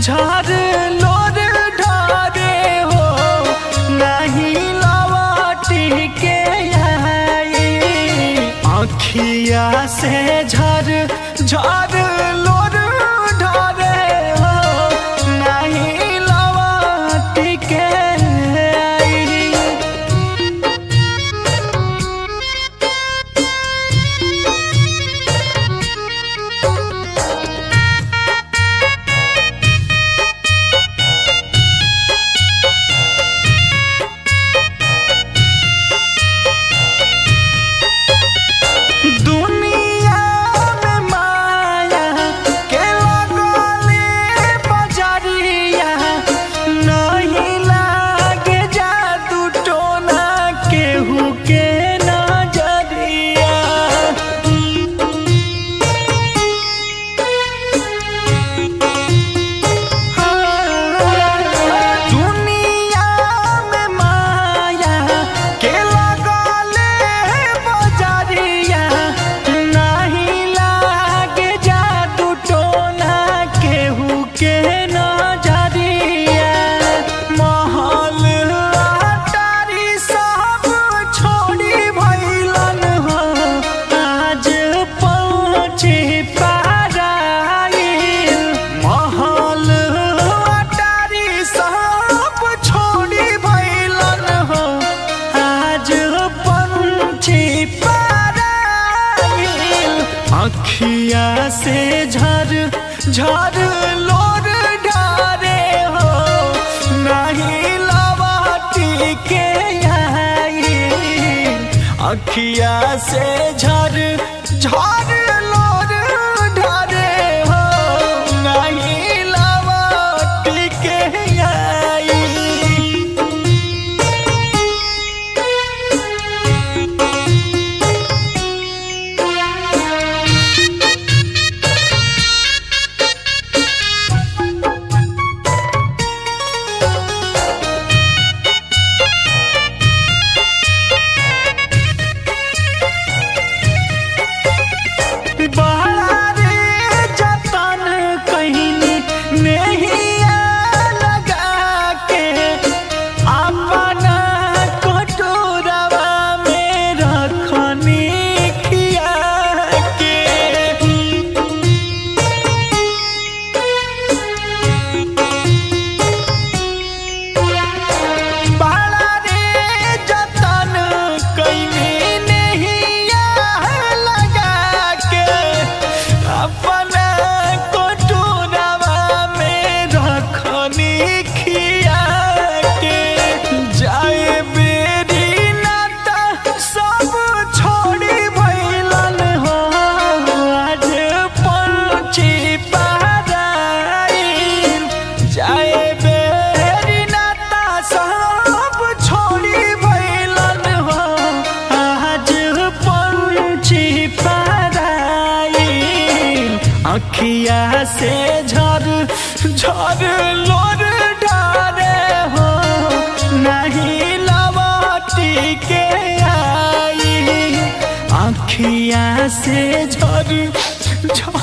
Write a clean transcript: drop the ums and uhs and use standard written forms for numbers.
झर लोर ढारे हो नहीं लौटी के आई। आँखिया से झर झर लोर ढारे हो नहीं लौटी के अखिया से झर झर लोर ढारे हो नहीं लौटी के आई। अखिया से झर झर लोर ढारे हो नहीं लौटी के आई। अखिया से झर झर लोर ढारे हो नहीं लौटी के आई। अखिया से झर झर